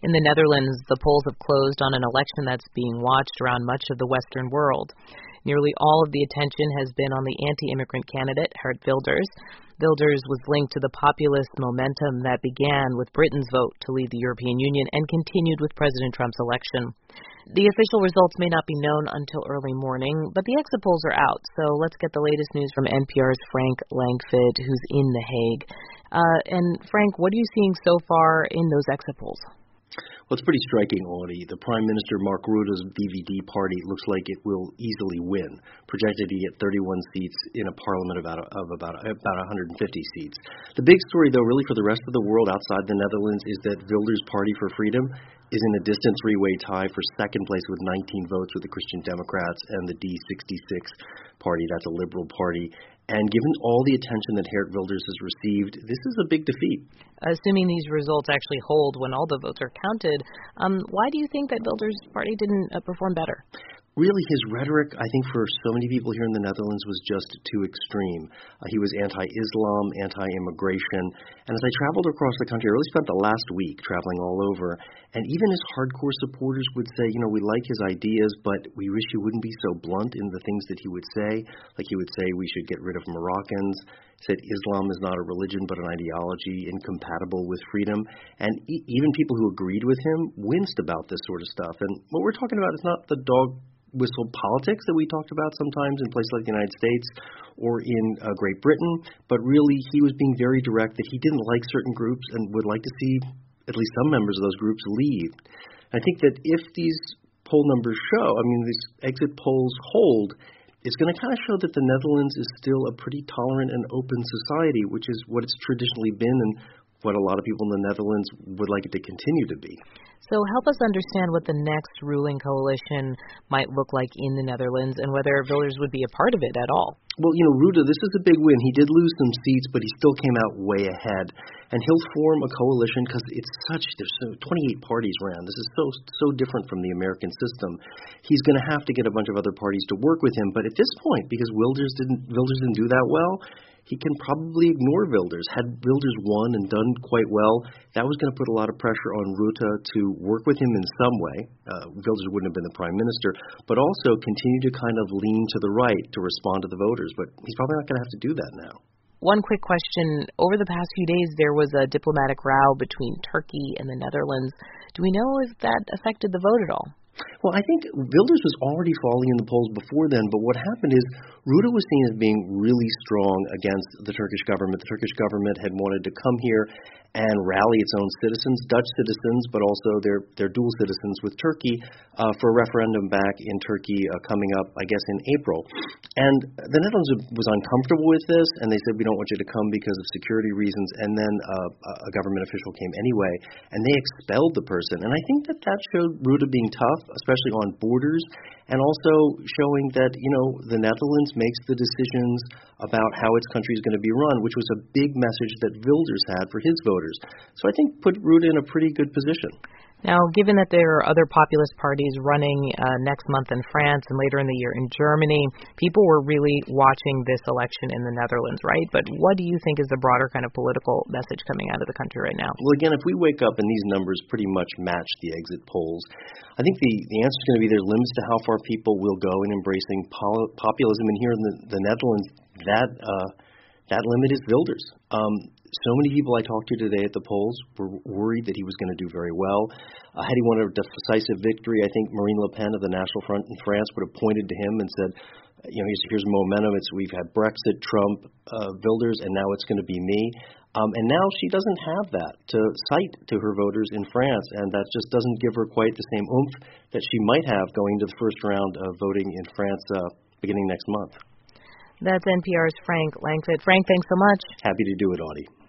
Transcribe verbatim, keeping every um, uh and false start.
In the Netherlands, the polls have closed on an election that's being watched around much of the Western world. Nearly all of the attention has been on the anti-immigrant candidate, Geert Wilders. Wilders was linked to the populist momentum that began with Britain's vote to leave the European Union and continued with President Trump's election. The official results may not be known until early morning, but the exit polls are out. So let's get the latest news from N P R's Frank Langfitt, who's in The Hague. Uh, and Frank, what are you seeing so far in those exit polls? Well, it's pretty striking, Audie. The Prime Minister Mark Rutte's V V D party looks like it will easily win, projected to get thirty-one seats in a parliament of about, of about, about one hundred fifty seats. The big story, though, really for the rest of the world outside the Netherlands is that Wilders' Party for Freedom is in a distant three-way tie for second place with nineteen votes with the Christian Democrats and the D sixty-six party. That's a liberal party. And given all the attention that Geert Wilders has received, this is a big defeat. Assuming these results actually hold when all the votes are counted, um, why do you think that Wilders' party didn't uh, perform better? Really, his rhetoric, I think, for so many people here in the Netherlands was just too extreme. Uh, he was anti-Islam, anti-immigration. And as I traveled across the country, I really spent the last week traveling all over. And even his hardcore supporters would say, you know, we like his ideas, but we wish he wouldn't be so blunt in the things that he would say. Like he would say we should get rid of Moroccans. He said Islam is not a religion but an ideology incompatible with freedom. And e- even people who agreed with him winced about this sort of stuff. And what we're talking about is not the dog whistle politics that we talked about sometimes in places like the United States or in uh, Great Britain, but really he was being very direct that he didn't like certain groups and would like to see at least some members of those groups leave. I think that if these poll numbers show, I mean, these exit polls hold, it's going to kind of show that the Netherlands is still a pretty tolerant and open society, which is what it's traditionally been and what a lot of people in the Netherlands would like it to continue to be. So help us understand what the next ruling coalition might look like in the Netherlands and whether Wilders would be a part of it at all. Well, you know, Rutte, this is a big win. He did lose some seats, but he still came out way ahead. And he'll form a coalition because it's such, there's so, twenty-eight parties ran. This is so, so different from the American system. He's going to have to get a bunch of other parties to work with him. But at this point, because Wilders didn't, Wilders didn't do that well, he can probably ignore Wilders. Had Wilders won and done quite well, that was going to put a lot of pressure on Rutte to work with him in some way. Uh, Wilders wouldn't have been the prime minister, but also continue to kind of lean to the right to respond to the voters. But he's probably not going to have to do that now. One quick question. Over the past few days, there was a diplomatic row between Turkey and the Netherlands. Do we know if that affected the vote at all? Well, I think Wilders was already falling in the polls before then, but what happened is Rutte was seen as being really strong against the Turkish government. The Turkish government had wanted to come here and rally its own citizens, Dutch citizens, but also their, their dual citizens with Turkey, uh, for a referendum back in Turkey uh, coming up, I guess, in April. And the Netherlands was uncomfortable with this, and they said, we don't want you to come because of security reasons. And then uh, a government official came anyway, and they expelled the person. And I think that that showed Rutte being tough, especially on borders, and also showing that, you know, the Netherlands makes the decisions about how its country is going to be run, which was a big message that Wilders had for his voters. So I think put Rutte in a pretty good position. Now, given that there are other populist parties running uh, next month in France and later in the year in Germany, people were really watching this election in the Netherlands, right? But what do you think is the broader kind of political message coming out of the country right now? Well, again, if we wake up and these numbers pretty much match the exit polls, I think the, the answer is going to be there's limits to how far people will go in embracing pol- populism. And here in the, the Netherlands, that uh, that limit is Wilders. Um, So many people I talked to today at the polls were worried that he was going to do very well. Uh, had he won a decisive victory, I think Marine Le Pen of the National Front in France would have pointed to him and said, you know, here's, here's momentum. It's we've had Brexit, Trump, uh, Wilders, and now it's going to be me. Um, and now she doesn't have that to cite to her voters in France, and that just doesn't give her quite the same oomph that she might have going to the first round of voting in France uh, beginning next month. That's N P R's Frank Langfitt. Frank, thanks so much. Happy to do it, Audie.